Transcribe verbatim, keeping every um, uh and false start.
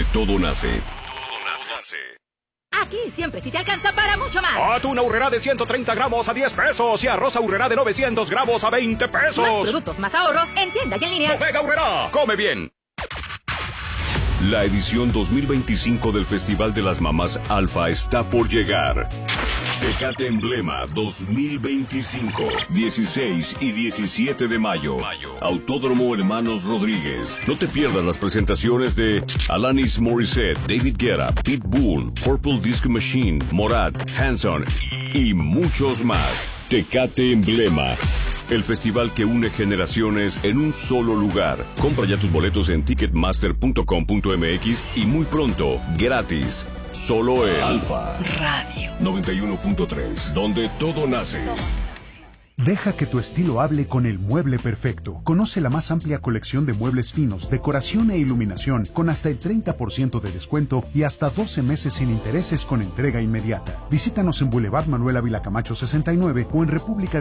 donde todo nace. Aquí siempre sí te alcanza para mucho más. Atún Aurrerá de ciento treinta gramos a diez pesos y arroz Aurrerá de novecientos gramos a veinte pesos. Más productos, más ahorro, en tienda y en línea. Bodega Aurrerá, come bien. La edición dos mil veinticinco del Festival de las Mamás Alfa está por llegar. Tecate Emblema dos mil veinticinco, dieciséis y diecisiete de mayo. Autódromo Hermanos Rodríguez. No te pierdas las presentaciones de Alanis Morissette, David Guetta, Pitbull, Purple Disco Machine, Morat, Hanson y muchos más. Tecate Emblema. El festival que une generaciones en un solo lugar. Compra ya tus boletos en ticketmaster punto com punto m x y muy pronto, gratis. Solo en Alfa Radio noventa y uno punto tres, donde todo nace. Deja que tu estilo hable con el mueble perfecto. Conoce la más amplia colección de muebles finos, decoración e iluminación, con hasta el treinta por ciento de descuento y hasta doce meses sin intereses con entrega inmediata. Visítanos en Boulevard Manuel Ávila Camacho sesenta y nueve o en República